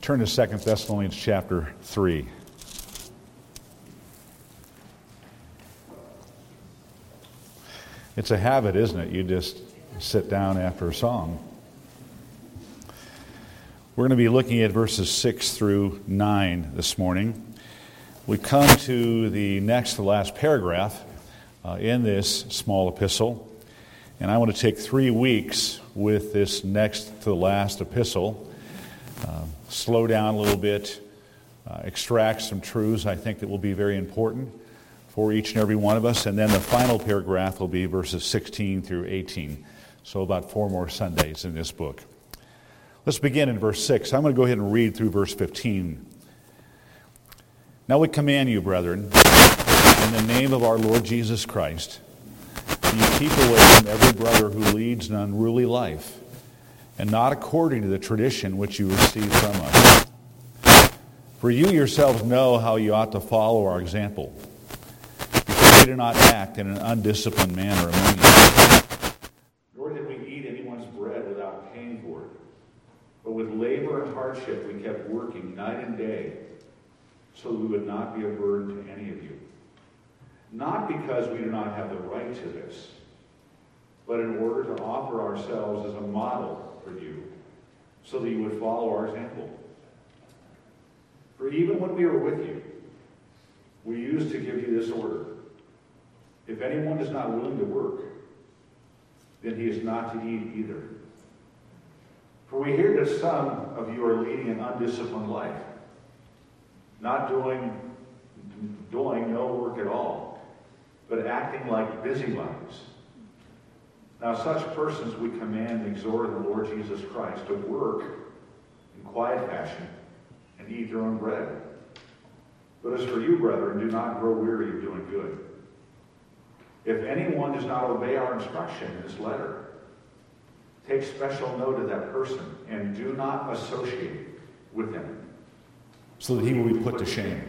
Turn to 2 Thessalonians chapter 3. It's a habit, isn't it? You just sit down after a song. We're going to be looking at verses 6 through 9 this morning. We come to the next to last paragraph in this small epistle. And I want to take 3 weeks with this next to the last epistle. Slow down a little bit, extract some truths I think that will be very important for each and every one of us. And then the final paragraph will be verses 16 through 18. So about 4 more Sundays in this book. Let's begin in verse 6. I'm going to go ahead and read through verse 15. Now we command you, brethren, in the name of our Lord Jesus Christ, that you keep away from every brother who leads an unruly life, and not according to the tradition which you received from us. For you yourselves know how you ought to follow our example, because we do not act in an undisciplined manner among you. Nor did we eat anyone's bread without paying for it, but with labor and hardship we kept working night and day, so that we would not be a burden to any of you. Not because we do not have the right to this, but in order to offer ourselves as a model for you, so that you would follow our example. For even when we were with you, we used to give you this order: if anyone is not willing to work, then he is not to eat either. For we hear that some of you are leading an undisciplined life, not doing no work at all, but acting like busybodies. Now such persons we command and exhort in the Lord Jesus Christ to work in quiet fashion and eat their own bread. But as for you, brethren, do not grow weary of doing good. If anyone does not obey our instruction in this letter, take special note of that person and do not associate with him, so that he will be put to shame.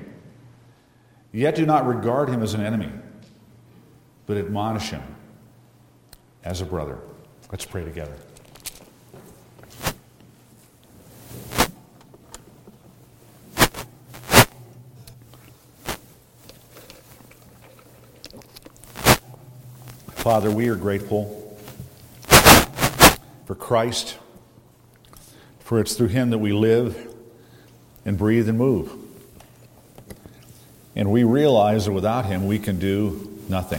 Yet do not regard him as an enemy, but admonish him as a brother. Let's pray together. Father, we are grateful for Christ, for it's through him that we live and breathe and move. And we realize that without him we can do nothing.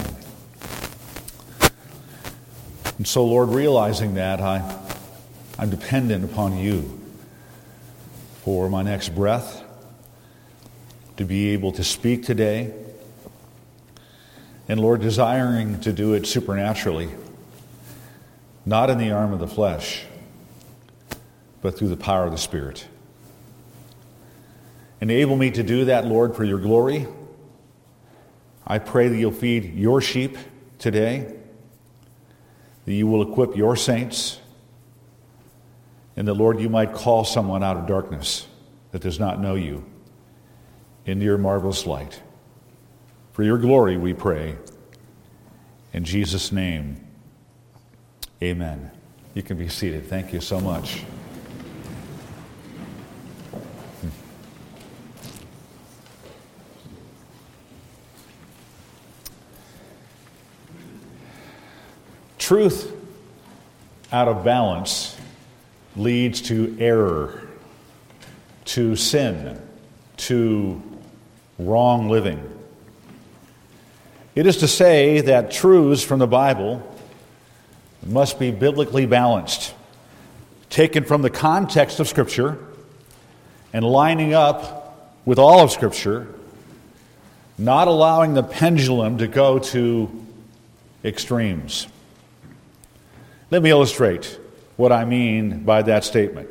And so, Lord, realizing that, I'm dependent upon you for my next breath, to be able to speak today, and, Lord, desiring to do it supernaturally, not in the arm of the flesh, but through the power of the Spirit. Enable me to do that, Lord, for your glory. I pray that you'll feed your sheep today, that you will equip your saints, and that, Lord, you might call someone out of darkness that does not know you into your marvelous light. For your glory, we pray. In Jesus' name, amen. You can be seated. Thank you so much. Truth out of balance leads to error, to sin, to wrong living. It is to say that truths from the Bible must be biblically balanced, taken from the context of Scripture and lining up with all of Scripture, not allowing the pendulum to go to extremes. Let me illustrate what I mean by that statement.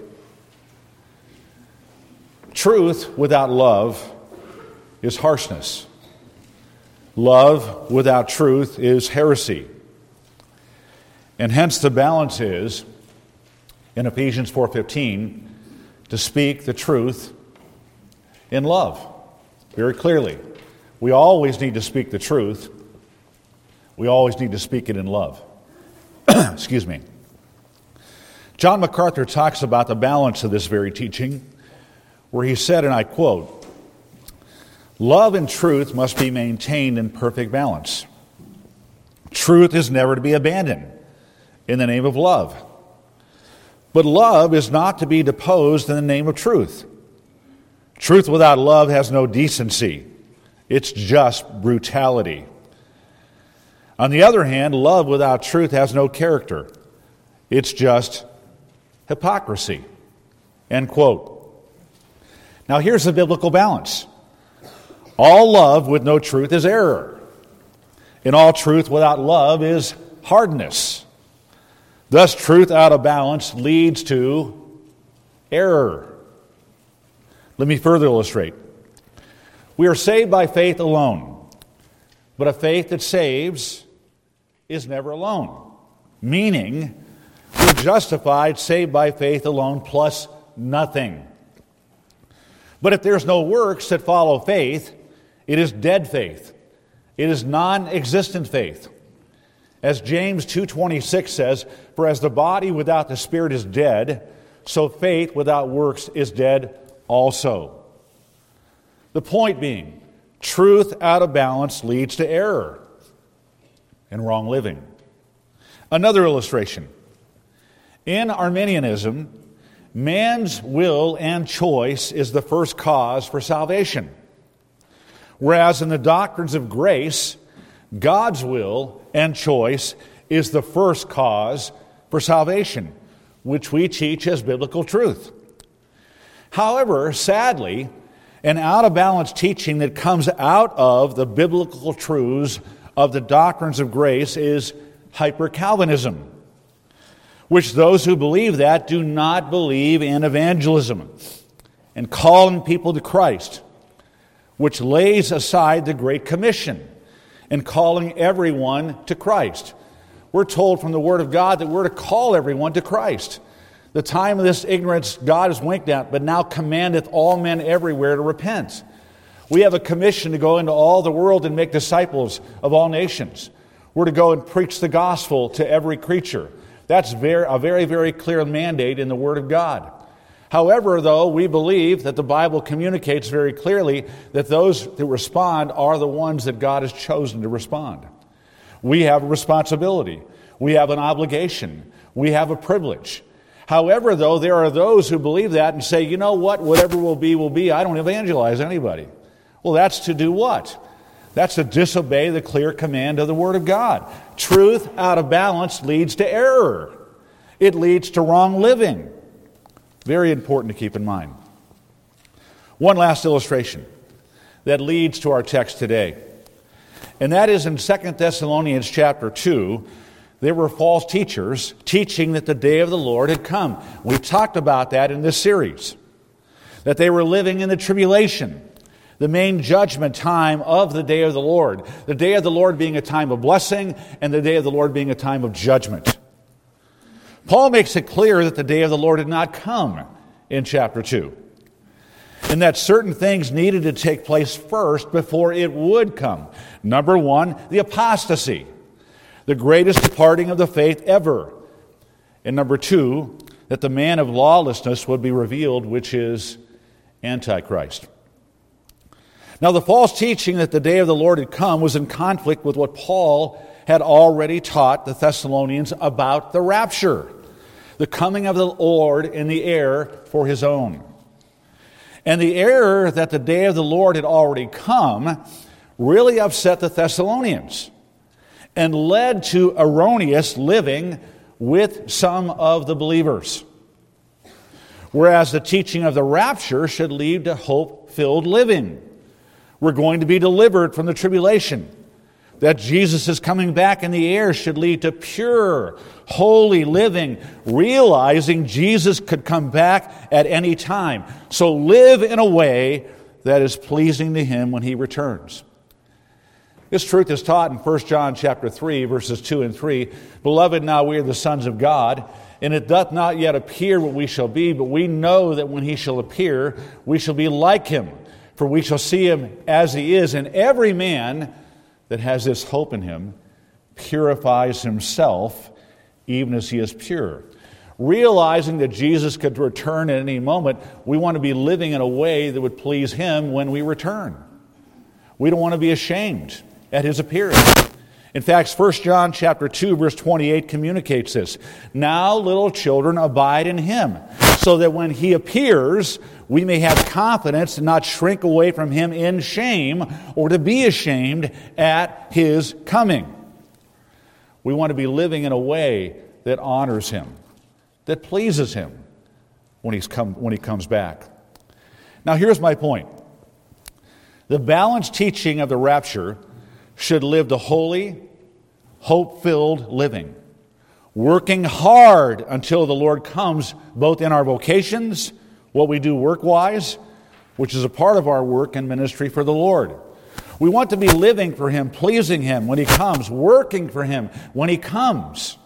Truth without love is harshness. Love without truth is heresy. And hence the balance is, in Ephesians 4:15, to speak the truth in love. Very clearly. We always need to speak the truth. We always need to speak it in love. Excuse me. John MacArthur talks about the balance of this very teaching where he said, and I quote, "Love and truth must be maintained in perfect balance. Truth is never to be abandoned in the name of love. But love is not to be deposed in the name of truth. Truth without love has no decency. It's just brutality. On the other hand, love without truth has no character. It's just hypocrisy." End quote. Now here's the biblical balance. All love with no truth is error, and all truth without love is hardness. Thus, truth out of balance leads to error. Let me further illustrate. We are saved by faith alone, but a faith that saves is never alone, meaning we're justified, saved by faith alone, plus nothing. But if there's no works that follow faith, it is dead faith. It is non-existent faith. As James 2:26 says, "For as the body without the spirit is dead, so faith without works is dead also." The point being, truth out of balance leads to error and wrong living. Another illustration. In Arminianism, man's will and choice is the first cause for salvation. Whereas in the doctrines of grace, God's will and choice is the first cause for salvation, which we teach as biblical truth. However, sadly, an out-of-balance teaching that comes out of the biblical truths of the doctrines of grace is hyper-Calvinism, which those who believe that do not believe in evangelism and calling people to Christ, which lays aside the Great Commission and calling everyone to Christ. We're told from the Word of God that we're to call everyone to Christ. The time of this ignorance God has winked at, but now commandeth all men everywhere to repent. We have a commission to go into all the world and make disciples of all nations. We're to go and preach the gospel to every creature. That's a very, very clear mandate in the Word of God. However, though, we believe that the Bible communicates very clearly that those that respond are the ones that God has chosen to respond. We have a responsibility. We have an obligation. We have a privilege. However, though, there are those who believe that and say, you know what, whatever will be, will be. I don't evangelize anybody. Well, that's to do what? That's to disobey the clear command of the Word of God. Truth out of balance leads to error. It leads to wrong living. Very important to keep in mind. One last illustration that leads to our text today. And that is in 2 Thessalonians chapter 2, there were false teachers teaching that the day of the Lord had come. We talked about that in this series. That they were living in the tribulation, the main judgment time of the day of the Lord. The day of the Lord being a time of blessing, and the day of the Lord being a time of judgment. Paul makes it clear that the day of the Lord had not come in chapter 2, and that certain things needed to take place first before it would come. Number one, the apostasy, the greatest departing of the faith ever. And number two, that the man of lawlessness would be revealed, which is Antichrist. Now, the false teaching that the day of the Lord had come was in conflict with what Paul had already taught the Thessalonians about the rapture, the coming of the Lord in the air for his own. And the error that the day of the Lord had already come really upset the Thessalonians and led to erroneous living with some of the believers. Whereas the teaching of the rapture should lead to hope-filled living. We're going to be delivered from the tribulation. That Jesus is coming back in the air should lead to pure, holy living, realizing Jesus could come back at any time. So live in a way that is pleasing to Him when He returns. This truth is taught in 1 John chapter 3, verses 2 and 3. Beloved, now we are the sons of God, and it doth not yet appear what we shall be, but we know that when He shall appear, we shall be like Him, for we shall see Him as He is. And every man that has this hope in Him purifies himself even as he is pure. Realizing that Jesus could return at any moment, we want to be living in a way that would please Him when we return. We don't want to be ashamed at His appearance. In fact, 1 John chapter 2, verse 28 communicates this. Now, little children, abide in Him, so that when He appears, we may have confidence and not shrink away from Him in shame or to be ashamed at His coming. We want to be living in a way that honors Him, that pleases Him when He comes back. Now, here's my point. The balanced teaching of the rapture should live the holy, hope-filled living, working hard until the Lord comes, both in our vocations, what we do work-wise, which is a part of our work and ministry for the Lord. We want to be living for Him, pleasing Him when He comes, working for Him when He comes.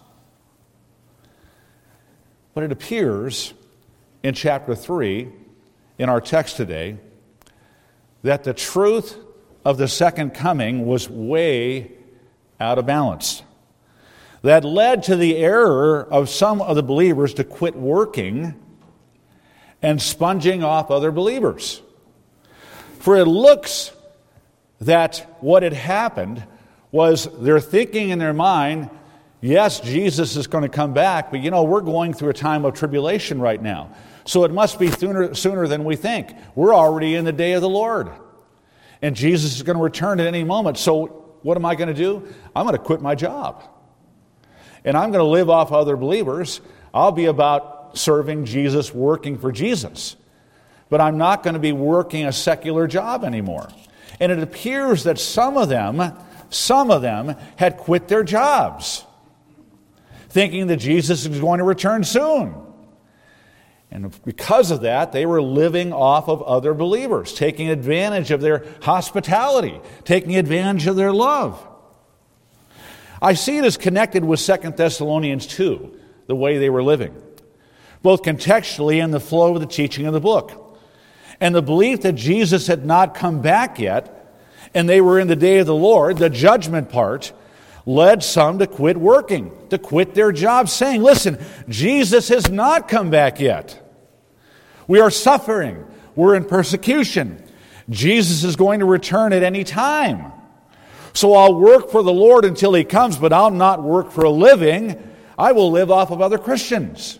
But it appears in chapter 3, in our text today, that the truth of the second coming was way out of balance. That led to the error of some of the believers to quit working and sponging off other believers. For it looks that what had happened was they're thinking in their mind, yes, Jesus is going to come back, but we're going through a time of tribulation right now. So it must be sooner than we think. We're already in the day of the Lord. And Jesus is going to return at any moment. So what am I going to do? I'm going to quit my job. And I'm going to live off other believers. I'll be about serving Jesus, working for Jesus. But I'm not going to be working a secular job anymore. And it appears that some of them had quit their jobs, thinking that Jesus is going to return soon. And because of that, they were living off of other believers, taking advantage of their hospitality, taking advantage of their love. I see it as connected with 2 Thessalonians 2, the way they were living, both contextually and the flow of the teaching of the book. And the belief that Jesus had not come back yet, and they were in the day of the Lord, the judgment part, led some to quit working, to quit their jobs, saying, listen, Jesus has not come back yet. We are suffering. We're in persecution. Jesus is going to return at any time. So I'll work for the Lord until He comes, but I'll not work for a living. I will live off of other Christians.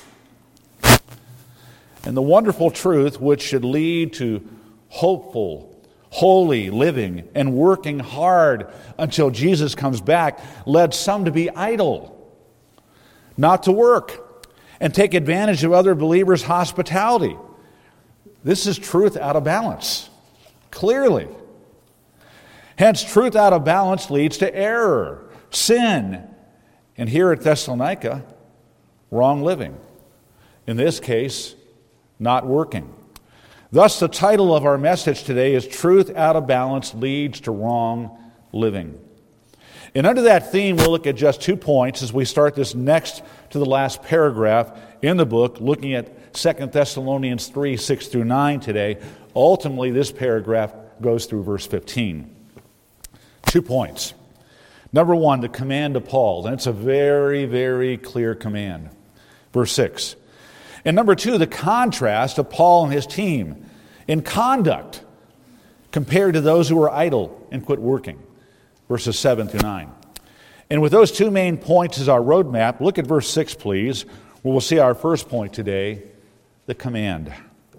And the wonderful truth, which should lead to hopeful, holy living and working hard until Jesus comes back, led some to be idle, not to work, and take advantage of other believers' hospitality. This is truth out of balance, clearly. Hence, truth out of balance leads to error, sin, and here at Thessalonica, wrong living. In this case, not working. Thus, the title of our message today is Truth Out of Balance Leads to Wrong Living. And under that theme, we'll look at just 2 points as we start this next to the last paragraph in the book, looking at 2 Thessalonians 3, 6 through 9 today. Ultimately, this paragraph goes through verse 15. 2 points. Number 1, the command of Paul. And it's a very, very clear command. Verse 6. And number 2, the contrast of Paul and his team in conduct compared to those who were idle and quit working. Verses 7 through 9. And with those 2 main points as our roadmap, look at verse 6, please, where we'll see our first point today, the command.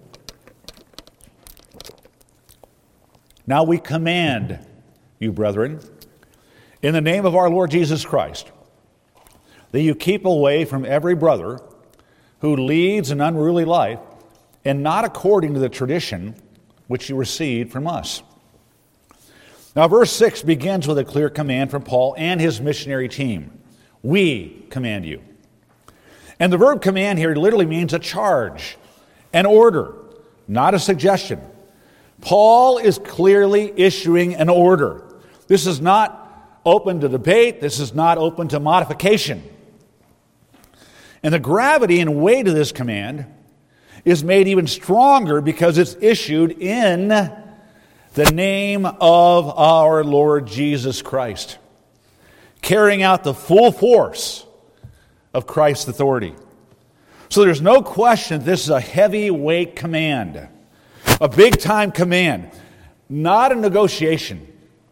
Now we command you, brethren, in the name of our Lord Jesus Christ, that you keep away from every brother who leads an unruly life, and not according to the tradition which you received from us. Now, verse 6 begins with a clear command from Paul and his missionary team. We command you. And the verb command here literally means a charge, an order, not a suggestion. Paul is clearly issuing an order. This is not open to debate. This is not open to modification. And the gravity and weight of this command is made even stronger because it's issued in the name of our Lord Jesus Christ, carrying out the full force of Christ's authority. So there's no question this is a heavyweight command, a big-time command, not a negotiation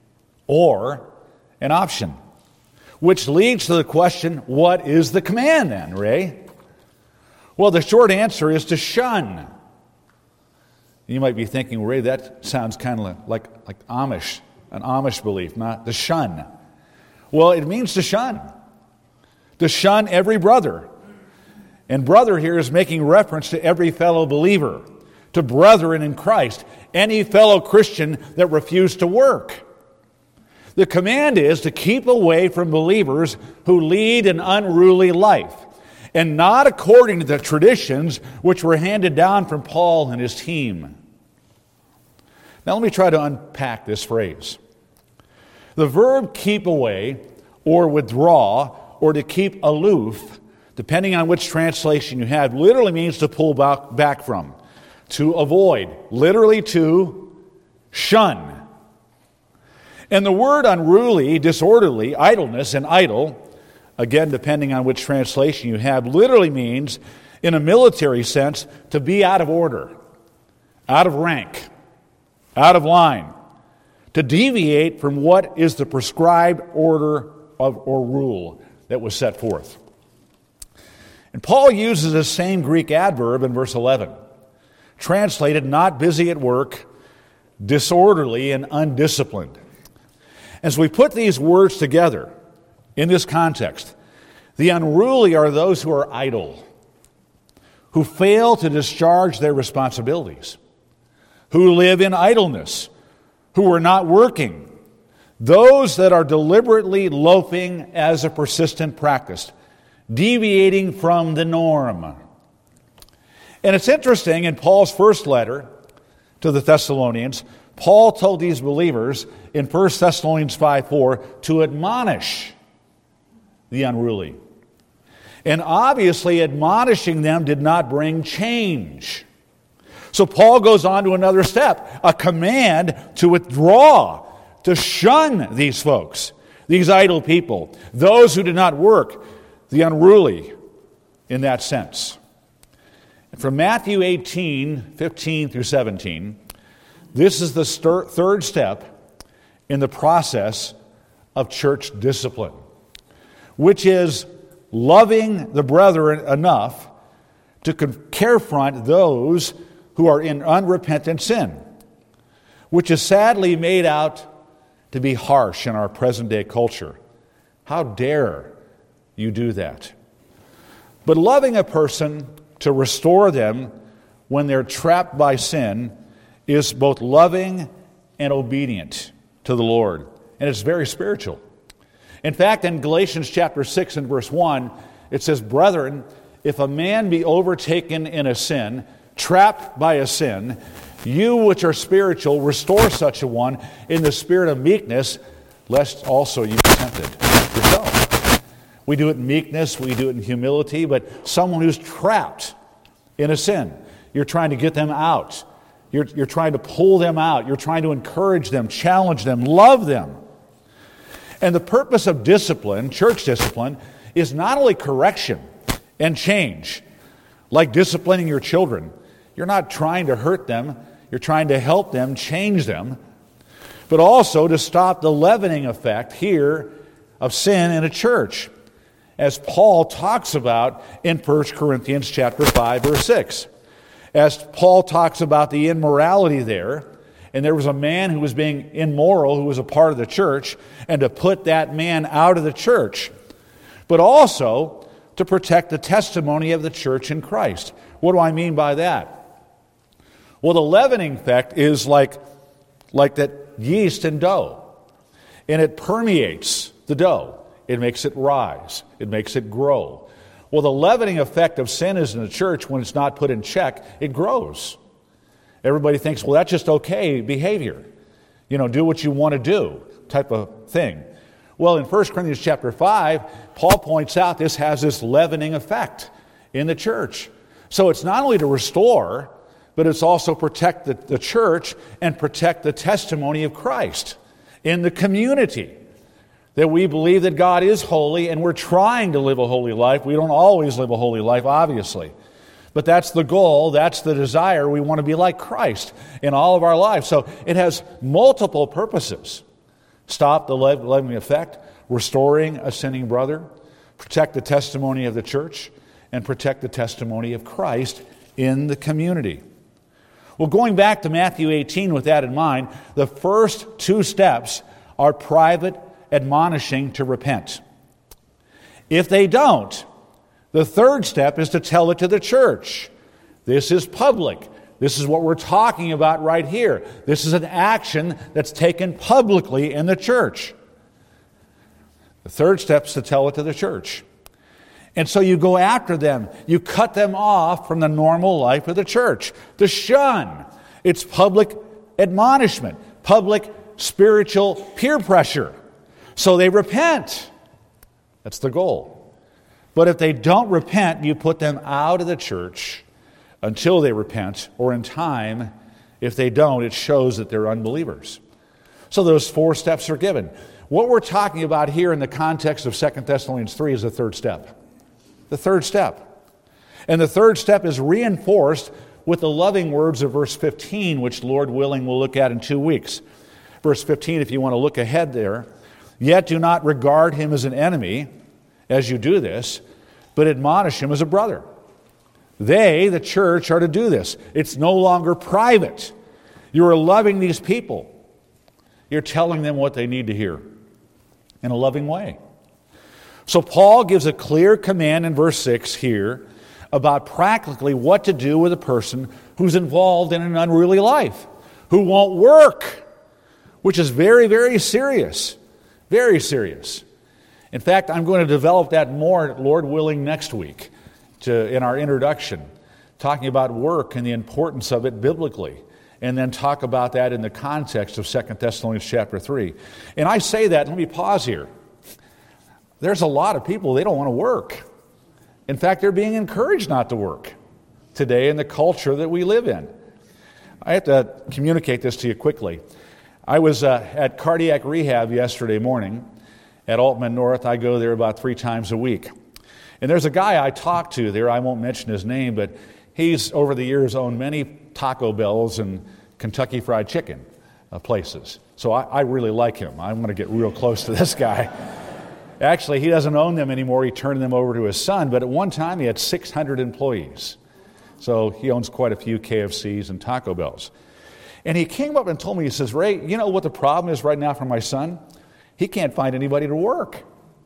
or an option. Which leads to the question, what is the command then, Ray? Well, the short answer is to shun. You might be thinking, Ray, that sounds kind of like Amish, an Amish belief, not to shun. Well, it means to shun every brother. And brother here is making reference to every fellow believer, to brethren in Christ, any fellow Christian that refused to work. The command is to keep away from believers who lead an unruly life, and not according to the traditions which were handed down from Paul and his team. Now let me try to unpack this phrase. The verb keep away, or withdraw, or to keep aloof, depending on which translation you have, literally means to pull back from, to avoid, literally to shun. And the word unruly, disorderly, idleness, and idle, again, depending on which translation you have, literally means, in a military sense, to be out of order, out of rank, out of line, to deviate from what is the prescribed order or rule that was set forth. And Paul uses the same Greek adverb in verse 11, translated not busy at work, disorderly and undisciplined. As we put these words together in this context, the unruly are those who are idle, who fail to discharge their responsibilities, who live in idleness, who are not working, those that are deliberately loafing as a persistent practice, deviating from the norm. And it's interesting, in Paul's first letter to the Thessalonians, Paul told these believers in 1 Thessalonians 5:4 to admonish the unruly. And obviously admonishing them did not bring change. So Paul goes on to another step, a command to withdraw, to shun these folks, these idle people, those who did not work, the unruly in that sense. And from Matthew 18:15 through 17, this is the third step in the process of church discipline, which is loving the brethren enough to confront those who are in unrepentant sin, which is sadly made out to be harsh in our present-day culture. How dare you do that? But loving a person to restore them when they're trapped by sin is both loving and obedient to the Lord. And it's very spiritual. In fact, in Galatians chapter 6 and verse 1, it says, "Brethren, if a man be overtaken in a sin, trapped by a sin, you which are spiritual, restore such a one in the spirit of meekness, lest also you be tempted yourself." We do it in meekness, we do it in humility, but someone who's trapped in a sin, you're trying to get them out. You're trying to pull them out. You're trying to encourage them, challenge them, love them. And the purpose of discipline, church discipline, is not only correction and change, like disciplining your children. You're not trying to hurt them. You're trying to help them, change them, but also to stop the leavening effect here of sin in a church, as Paul talks about in 1 Corinthians chapter 5, verse 6. As Paul talks about the immorality there, and there was a man who was being immoral who was a part of the church, and to put that man out of the church, but also to protect the testimony of the church in Christ. What do I mean by that? Well, the leavening effect is like that yeast in dough, and it permeates the dough. It makes it rise. It makes it grow. Well, the leavening effect of sin is in the church, when it's not put in check, it grows. Everybody thinks, well, that's just okay behavior. Do what you want to do type of thing. Well, in 1 Corinthians chapter 5, Paul points out this has this leavening effect in the church. So it's not only to restore, but it's also protect the church and protect the testimony of Christ in the community. That we believe that God is holy and we're trying to live a holy life. We don't always live a holy life, obviously. But that's the goal, that's the desire. We want to be like Christ in all of our lives. So it has multiple purposes. Stop the leavening effect, restoring a sinning brother, protect the testimony of the church, and protect the testimony of Christ in the community. Well, going back to Matthew 18 with that in mind, the first two steps are private admonishing to repent. If they don't, the third step is to tell it to the church. This is public. This is what we're talking about right here. This is an action that's taken publicly in the church. The third step is to tell it to the church. And so you go after them. You cut them off from the normal life of the church. To shun. It's public admonishment, public spiritual peer pressure. So they repent. That's the goal. But if they don't repent, you put them out of the church until they repent, or in time, if they don't, it shows that they're unbelievers. So those four steps are given. What we're talking about here in the context of 2 Thessalonians 3 is the third step. The third step. And the third step is reinforced with the loving words of verse 15, which, Lord willing, we'll look at in 2 weeks. Verse 15, if you want to look ahead there, yet do not regard him as an enemy as you do this, but admonish him as a brother. They, the church, are to do this. It's no longer private. You are loving these people. You're telling them what they need to hear in a loving way. So Paul gives a clear command in verse 6 here about practically what to do with a person who's involved in an unruly life, who won't work, which is very, very serious. Very serious. In fact, I'm going to develop that more, Lord willing, next week in our introduction, talking about work and the importance of it biblically, and then talk about that in the context of 2 Thessalonians chapter 3. And I say that, let me pause here. There's a lot of people, they don't want to work. In fact, they're being encouraged not to work today in the culture that we live in. I have to communicate this to you quickly. I was at cardiac rehab yesterday morning at Altman North. I go there about 3 times a week. And there's a guy I talked to there, I won't mention his name, but he's over the years owned many Taco Bells and Kentucky Fried Chicken places. So I really like him. I'm going to get real close to this guy. Actually, he doesn't own them anymore. He turned them over to his son, but at one time he had 600 employees. So he owns quite a few KFCs and Taco Bells. And he came up and told me, he says, Ray, you know what the problem is right now for my son? He can't find anybody to work.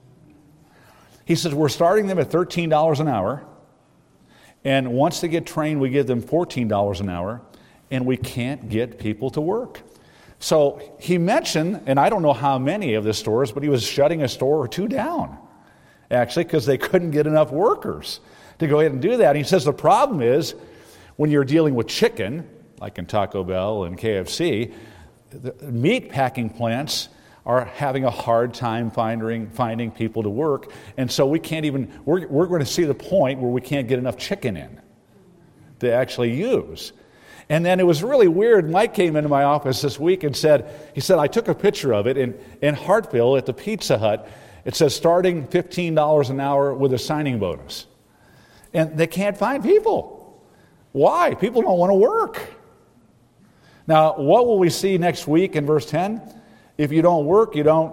He says, we're starting them at $13 an hour, and once they get trained, we give them $14 an hour, and we can't get people to work. So he mentioned, and I don't know how many of the stores, but he was shutting a store or 2 down, actually, because they couldn't get enough workers to go ahead and do that. And he says the problem is, when you're dealing with chicken, like in Taco Bell and KFC, the meat packing plants are having a hard time finding people to work. And so we can't even, we're going to see the point where we can't get enough chicken in to actually use. And then it was really weird. Mike came into my office this week and he said, I took a picture of it in Hartville at the Pizza Hut. It says starting $15 an hour with a signing bonus. And they can't find people. Why? People don't want to work. Now, what will we see next week in verse 10? If you don't work, you don't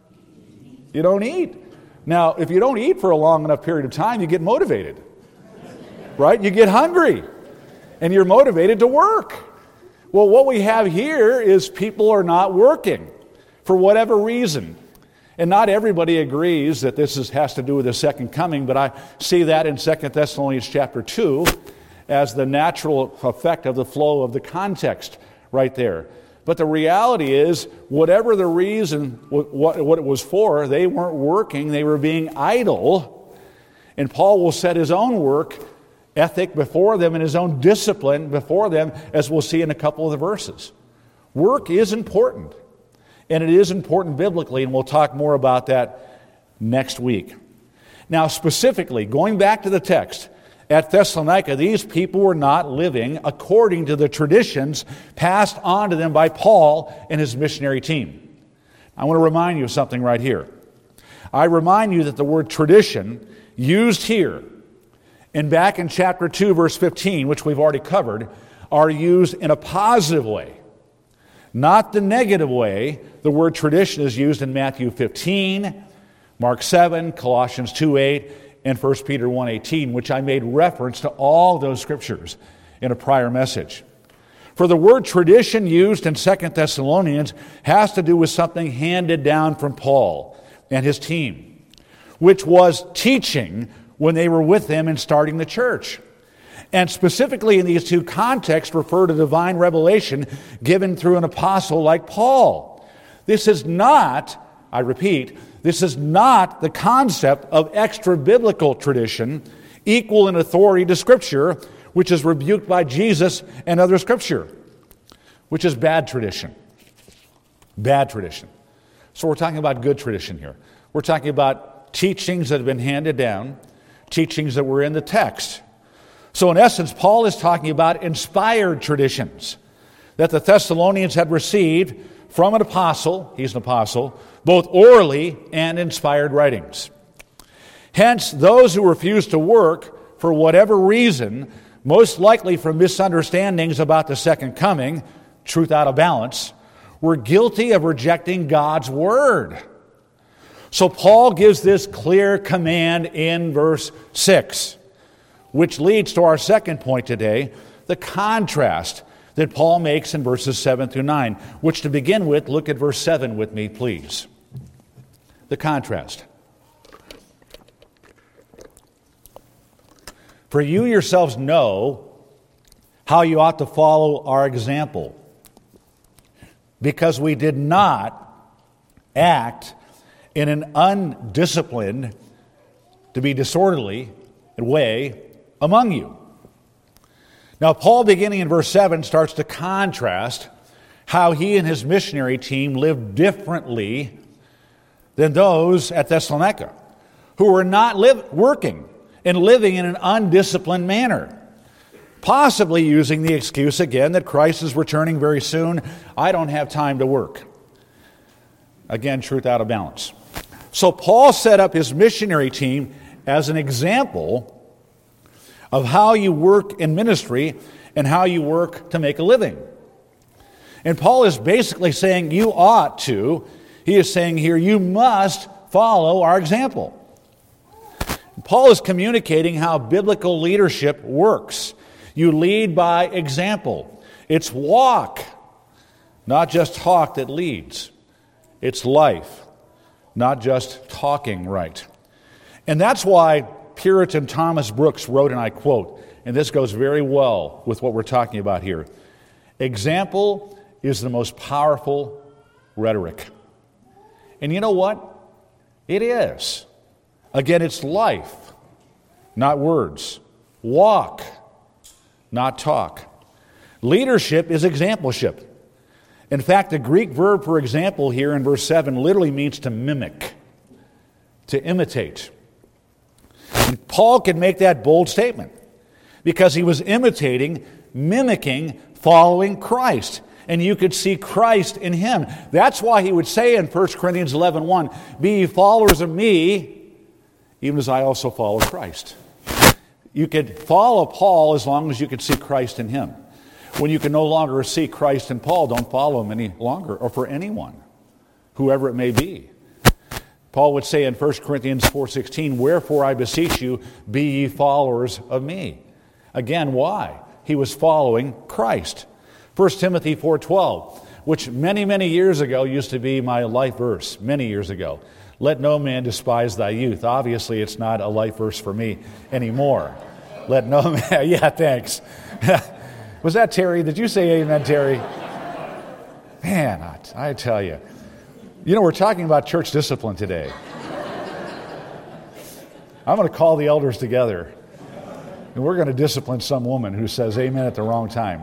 eat. Now, if you don't eat for a long enough period of time, you get motivated. Right? You get hungry. And you're motivated to work. Well, what we have here is people are not working for whatever reason. And not everybody agrees that this has to do with the second coming, but I see that in 2 Thessalonians chapter 2 as the natural effect of the flow of the context right there. But the reality is, whatever the reason, what it was for, they weren't working, they were being idle. And Paul will set his own work ethic before them and his own discipline before them, as we'll see in a couple of the verses. Work is important, and it is important biblically, and we'll talk more about that next week. Now, specifically, going back to the text, at Thessalonica, these people were not living according to the traditions passed on to them by Paul and his missionary team. I want to remind you of something right here. I remind you that the word tradition used here and back in chapter 2, verse 15, which we've already covered, are used in a positive way, not the negative way. The word tradition is used in Matthew 15, Mark 7, Colossians 2:8, and 1 Peter 1:18, which I made reference to all those scriptures in a prior message. For the word tradition used in 2 Thessalonians has to do with something handed down from Paul and his team, which was teaching when they were with him in starting the church. And specifically in these two contexts refer to divine revelation given through an apostle like Paul. This is not, I repeat, this is not the concept of extra-biblical tradition equal in authority to Scripture, which is rebuked by Jesus and other Scripture, which is bad tradition. Bad tradition. So we're talking about good tradition here. We're talking about teachings that have been handed down, teachings that were in the text. So in essence, Paul is talking about inspired traditions that the Thessalonians had received from an apostle, he's an apostle, both orally and inspired writings. Hence, those who refused to work for whatever reason, most likely from misunderstandings about the second coming, truth out of balance, were guilty of rejecting God's word. So Paul gives this clear command in verse 6, which leads to our second point today, the contrast that Paul makes in verses 7 through 9, which to begin with, look at verse 7 with me, please. The contrast. For you yourselves know how you ought to follow our example, because we did not act in an undisciplined, to be disorderly way among you. Now, Paul, beginning in verse 7, starts to contrast how he and his missionary team lived differently than those at Thessalonica, who were not working and living in an undisciplined manner, possibly using the excuse again that Christ is returning very soon. I don't have time to work. Again, truth out of balance. So Paul set up his missionary team as an example of how you work in ministry and how you work to make a living. And Paul is basically saying you ought to. He is saying here you must follow our example. Paul is communicating how biblical leadership works. You lead by example. It's walk, not just talk, that leads. It's life, not just talking right. And that's why Puritan Thomas Brooks wrote, and I quote, and this goes very well with what we're talking about here, example is the most powerful rhetoric. And you know what? It is. Again, it's life, not words. Walk, not talk. Leadership is exampleship. In fact, the Greek verb for example here in verse 7 literally means to mimic, to imitate. And Paul can make that bold statement because he was imitating, mimicking, following Christ. And you could see Christ in him. That's why he would say in 1 Corinthians 11:1, be ye followers of me, even as I also follow Christ. You could follow Paul as long as you could see Christ in him. When you can no longer see Christ in Paul, don't follow him any longer, or for anyone, whoever it may be. Paul would say in 1 Corinthians 4:16, wherefore I beseech you, be ye followers of me. Again, why? He was following Christ. 1 Timothy 4:12, which many, many years ago used to be my life verse, many years ago. Let no man despise thy youth. Obviously, it's not a life verse for me anymore. Let no man, yeah, thanks. Was that Terry? Did you say amen, Terry? Man, I tell you. You know, we're talking about church discipline today. I'm going to call the elders together, and we're going to discipline some woman who says amen at the wrong time.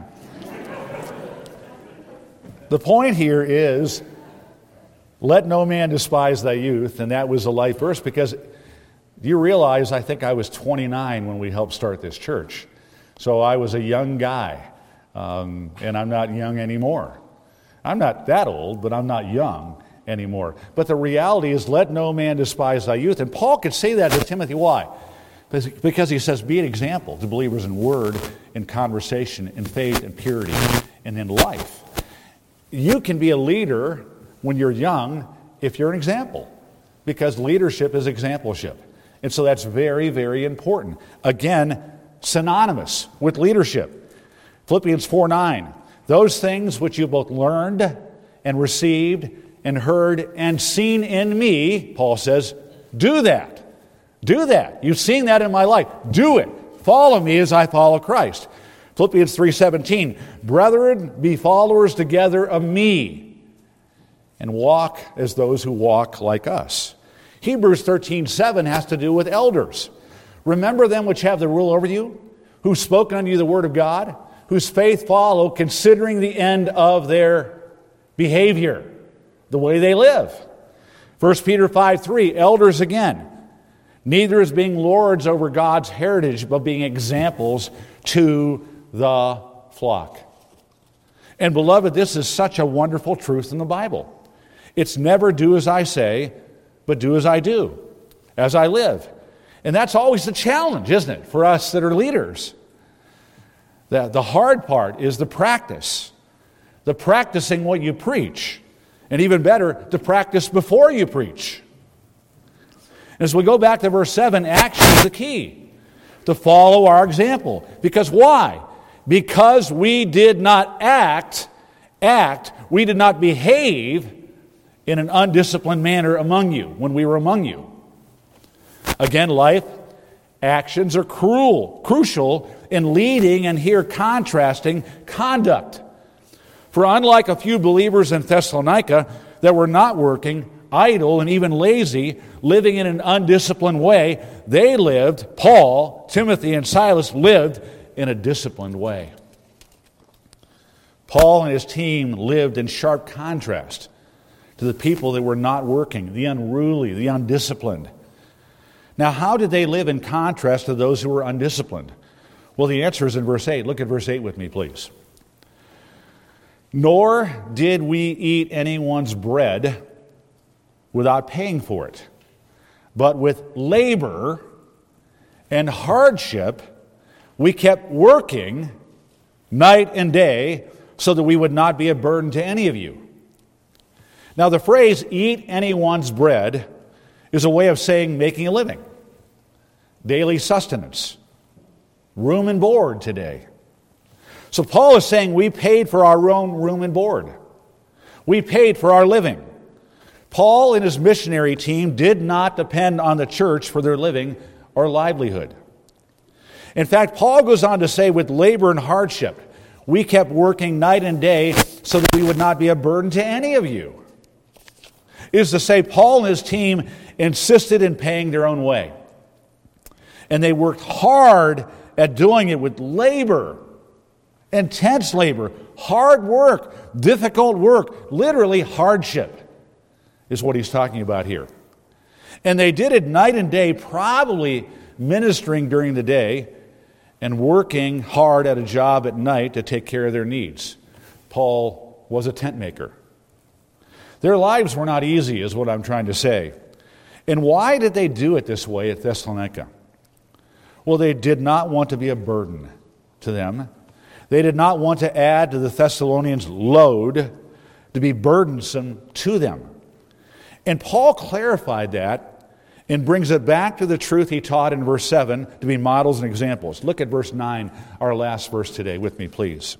The point here is, let no man despise thy youth, and that was a life verse because do you realize I think I was 29 when we helped start this church. So I was a young guy, and I'm not young anymore. I'm not that old, but I'm not young anymore. But the reality is, let no man despise thy youth. And Paul could say that to Timothy. Why? Because he says, be an example to believers in word, in conversation, in faith, in purity, and in life. You can be a leader when you're young if you're an example, because leadership is exampleship. And so that's very, very important. Again, synonymous with leadership. Philippians 4:9, those things which you both learned and received and heard and seen in me, Paul says, do that. Do that. You've seen that in my life. Do it. Follow me as I follow Christ. Philippians 3:17, brethren, be followers together of me and walk as those who walk like us. Hebrews 13:7 has to do with elders. Remember them which have the rule over you, who've spoken unto you the word of God, whose faith follow, considering the end of their behavior, the way they live. 1 Peter 5:3, elders again, neither as being lords over God's heritage, but being examples to the flock. And beloved, this is such a wonderful truth in the Bible. It's never do as I say, but do as I do, as I live. And that's always the challenge, isn't it, for us that are leaders? The hard part is the practice. The practicing what you preach. And even better, to practice before you preach. As we go back to verse 7, action is the key. To follow our example. Because why? Because we did not act, we did not behave in an undisciplined manner among you, when we were among you. Again, life actions are crucial in leading and here contrasting conduct. For unlike a few believers in Thessalonica that were not working, idle, and even lazy, living in an undisciplined way, they lived, Paul, Timothy, and Silas lived in a disciplined way. Paul and his team lived in sharp contrast to the people that were not working, the unruly, the undisciplined. Now, how did they live in contrast to those who were undisciplined? Well, the answer is in verse 8. Look at verse 8 with me, please. Nor did we eat anyone's bread without paying for it, but with labor and hardship we kept working night and day so that we would not be a burden to any of you. Now, the phrase, eat anyone's bread, is a way of saying making a living, daily sustenance, room and board today. So Paul is saying we paid for our own room and board. We paid for our living. Paul and his missionary team did not depend on the church for their living or livelihood. In fact, Paul goes on to say with labor and hardship, we kept working night and day so that we would not be a burden to any of you. Is to say, Paul and his team insisted in paying their own way. And they worked hard at doing it with labor, intense labor, hard work, difficult work, literally hardship is what he's talking about here. And they did it night and day, probably ministering during the day and working hard at a job at night to take care of their needs. Paul was a tent maker. Their lives were not easy, is what I'm trying to say. And why did they do it this way at Thessalonica? Well, they did not want to be a burden to them. They did not want to add to the Thessalonians' load, to be burdensome to them. And Paul clarified that and brings it back to the truth he taught in verse 7 to be models and examples. Look at verse 9, our last verse today, with me, please.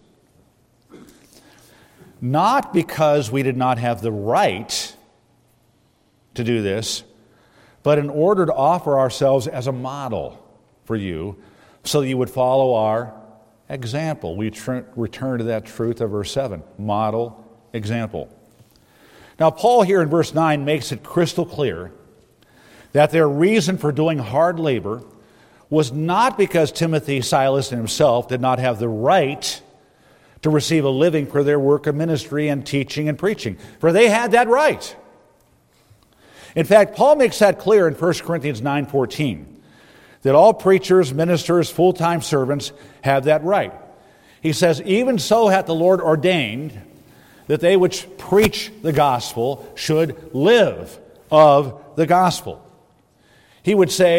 Not because we did not have the right to do this, but in order to offer ourselves as a model for you, so that you would follow our example. We return to that truth of verse 7, model, example. Now, Paul here in verse 9 makes it crystal clear that their reason for doing hard labor was not because Timothy, Silas, and himself did not have the right to receive a living for their work of ministry and teaching and preaching, for they had that right. In fact, Paul makes that clear in 1 Corinthians 9:14, that all preachers, ministers, full-time servants have that right. He says, even so hath the Lord ordained that they which preach the gospel should live of the gospel. He would say,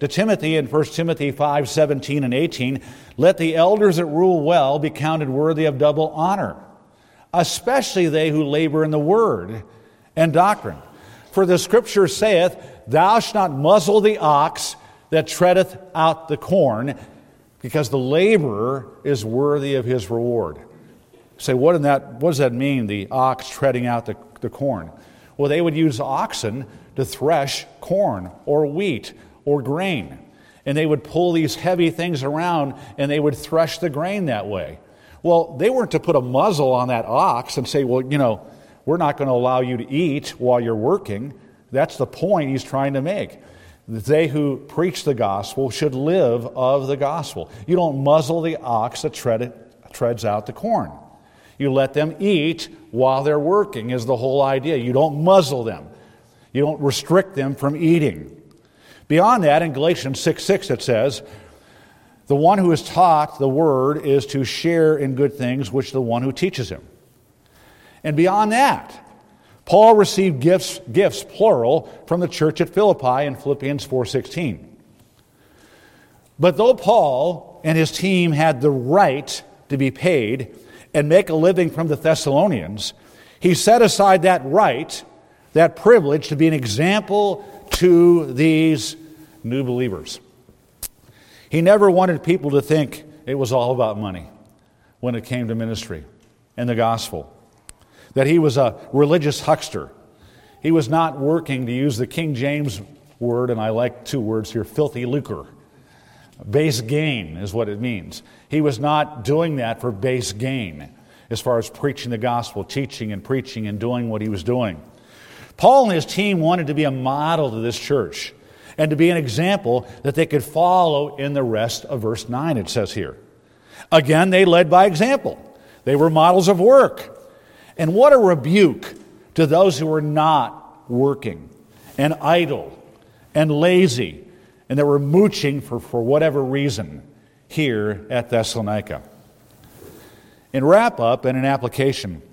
to Timothy in 1 Timothy 5:17 and 18, let the elders that rule well be counted worthy of double honor, especially they who labor in the word and doctrine. For the Scripture saith, thou shalt not muzzle the ox that treadeth out the corn, because the laborer is worthy of his reward. Say, what does that mean, the ox treading out the corn? Well, they would use oxen to thresh corn or wheat or grain. And they would pull these heavy things around and they would thresh the grain that way. Well, they weren't to put a muzzle on that ox and say, well, we're not going to allow you to eat while you're working. That's the point he's trying to make. They who preach the gospel should live of the gospel. You don't muzzle the ox that treads out the corn. You let them eat while they're working is the whole idea. You don't muzzle them. You don't restrict them from eating. Beyond that, in Galatians 6:6 it says, the one who is taught the word is to share in good things which the one who teaches him. And beyond that, Paul received gifts plural, from the church at Philippi in Philippians 4:16. But though Paul and his team had the right to be paid and make a living from the Thessalonians, he set aside that right, that privilege, to be an example to these new believers. He never wanted people to think it was all about money when it came to ministry and the gospel, that he was a religious huckster. He was not working, to use the King James word, and I like two words here, filthy lucre. Base gain is what it means. He was not doing that for base gain as far as preaching the gospel, teaching and preaching and doing what he was doing. Paul and his team wanted to be a model to this church and to be an example that they could follow in the rest of verse 9, it says here. Again, they led by example. They were models of work. And what a rebuke to those who were not working and idle and lazy and that were mooching for whatever reason here at Thessalonica. In wrap-up and in application,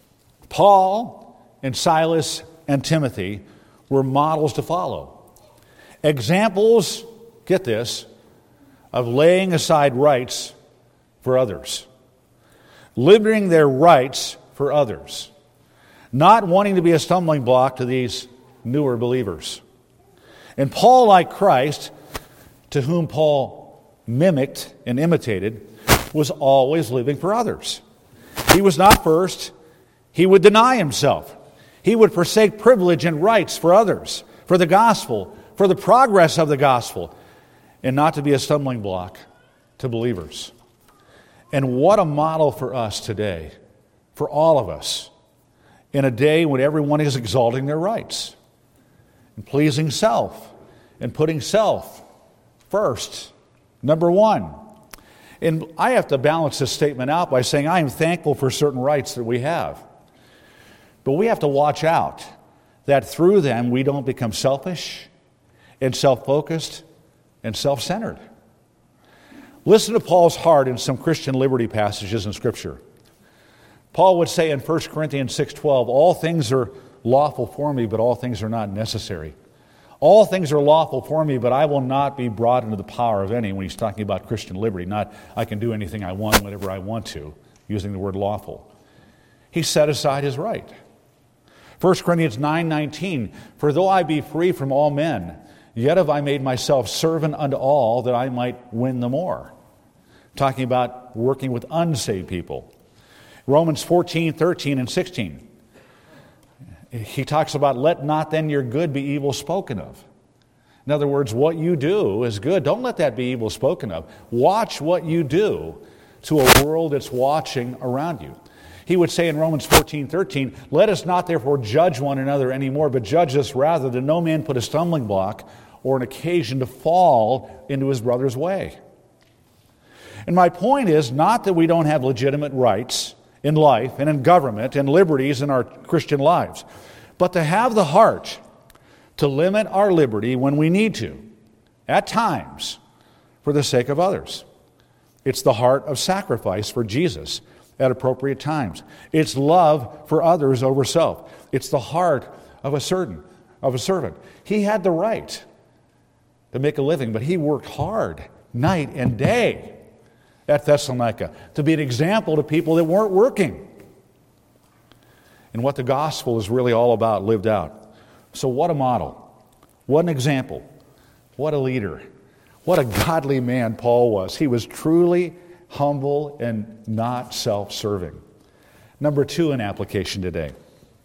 Paul and Silas and Timothy were models to follow. Examples, get this, of laying aside rights for others. Limiting their rights for others. Not wanting to be a stumbling block to these newer believers. And Paul, like Christ, to whom Paul mimicked and imitated, was always living for others. He was not first. He would deny himself. He would forsake privilege and rights for others, for the gospel, for the progress of the gospel, and not to be a stumbling block to believers. And what a model for us today, for all of us, in a day when everyone is exalting their rights and pleasing self and putting self first, number one. And I have to balance this statement out by saying I am thankful for certain rights that we have. But we have to watch out that through them we don't become selfish and self-focused and self-centered. Listen to Paul's heart in some Christian liberty passages in Scripture. Paul would say in 1 Corinthians 6:12, all things are lawful for me, but all things are not necessary. All things are lawful for me, but I will not be brought into the power of any, when he's talking about Christian liberty, not I can do anything I want, whenever I want to, using the word lawful. He set aside his right. 1 Corinthians 9:19, for though I be free from all men, yet have I made myself servant unto all, that I might win the more. Talking about working with unsaved people. Romans 14:13 and 16. He talks about, let not then your good be evil spoken of. In other words, what you do is good. Don't let that be evil spoken of. Watch what you do to a world that's watching around you. He would say in Romans 14:13, let us not therefore judge one another anymore, but judge us rather, that no man put a stumbling block or an occasion to fall into his brother's way. And my point is not that we don't have legitimate rights in life and in government and liberties in our Christian lives, but to have the heart to limit our liberty when we need to, at times, for the sake of others. It's the heart of sacrifice for Jesus at appropriate times. It's love for others over self. It's the heart of a servant. He had the right to make a living, but he worked hard night and day at Thessalonica to be an example to people that weren't working and what the gospel is really all about lived out. So what a model, what an example, what a leader, what a godly man Paul was. He was truly humble and not self-serving. Number 2 in application today.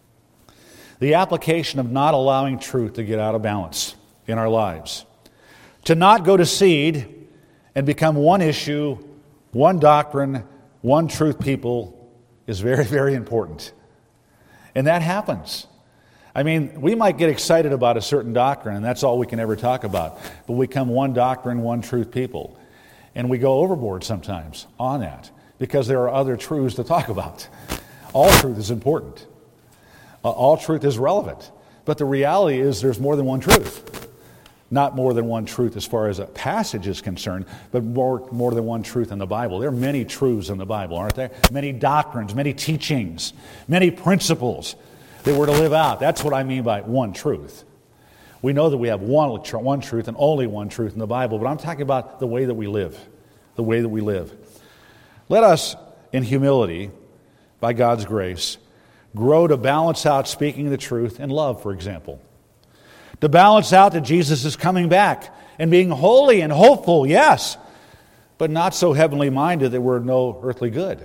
The application of not allowing truth to get out of balance in our lives. To not go to seed and become one issue, one doctrine, one truth people is very, very important. And that happens. I mean, we might get excited about a certain doctrine, and that's all we can ever talk about. But we become one doctrine, one truth people. And we go overboard sometimes on that because there are other truths to talk about. All truth is important. All truth is relevant. But the reality is there's more than one truth. Not more than one truth as far as a passage is concerned, but more than one truth in the Bible. There are many truths in the Bible, aren't there? Many doctrines, many teachings, many principles that we're to live out. That's what I mean by one truth. We know that we have one truth and only one truth in the Bible, but I'm talking about the way that we live. The way that we live. Let us, in humility, by God's grace, grow to balance out speaking the truth in love, for example. To balance out that Jesus is coming back and being holy and hopeful, yes, but not so heavenly minded that we're no earthly good.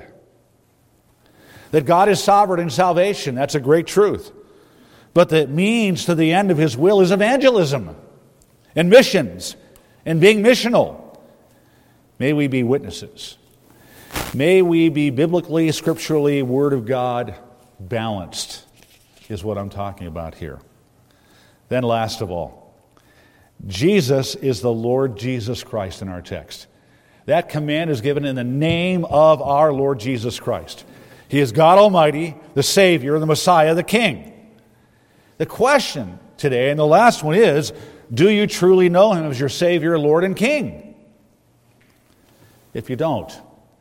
That God is sovereign in salvation, that's a great truth. But the means to the end of His will is evangelism and missions and being missional. May we be witnesses. May we be biblically, scripturally, Word of God balanced, is what I'm talking about here. Then last of all, Jesus is the Lord Jesus Christ in our text. That command is given in the name of our Lord Jesus Christ. He is God Almighty, the Savior, the Messiah, the King. The question today, and the last one is, do you truly know Him as your Savior, Lord, and King? If you don't,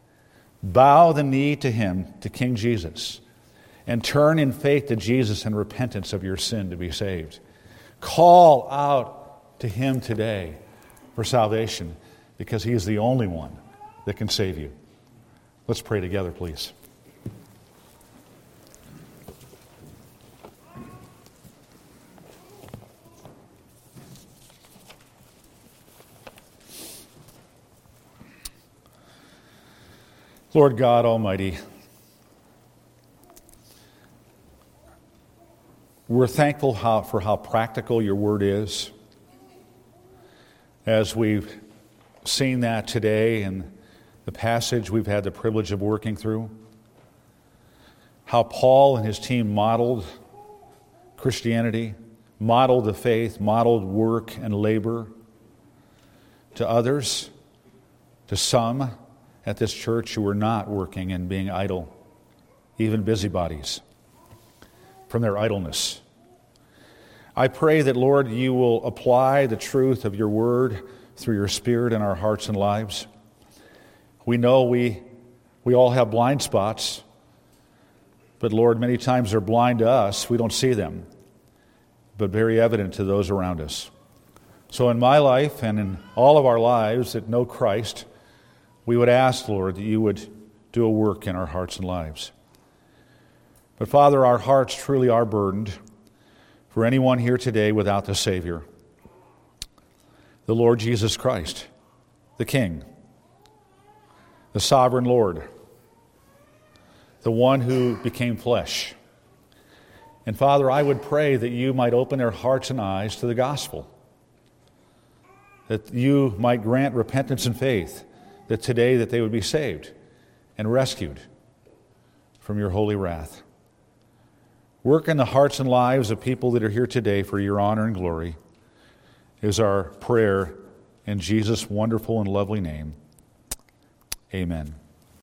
bow the knee to Him, to King Jesus, and turn in faith to Jesus in repentance of your sin to be saved. Call out to Him today for salvation because He is the only one that can save you. Let's pray together, please. Lord God Almighty, we're thankful for how practical your word is. As we've seen that today in the passage we've had the privilege of working through, how Paul and his team modeled Christianity, modeled the faith, modeled work and labor to others, to some at this church who were not working and being idle, even busybodies, from their idleness. I pray that, Lord, you will apply the truth of your word through your Spirit in our hearts and lives. We know we all have blind spots, but, Lord, many times they're blind to us. We don't see them, but very evident to those around us. So in my life and in all of our lives that know Christ, we would ask, Lord, that you would do a work in our hearts and lives. But, Father, our hearts truly are burdened for anyone here today without the Savior, the Lord Jesus Christ, the King, the sovereign Lord, the one who became flesh. And, Father, I would pray that you might open their hearts and eyes to the gospel, that you might grant repentance and faith, that today that they would be saved and rescued from your holy wrath. Work in the hearts and lives of people that are here today for your honor and glory is our prayer in Jesus' wonderful and lovely name. Amen.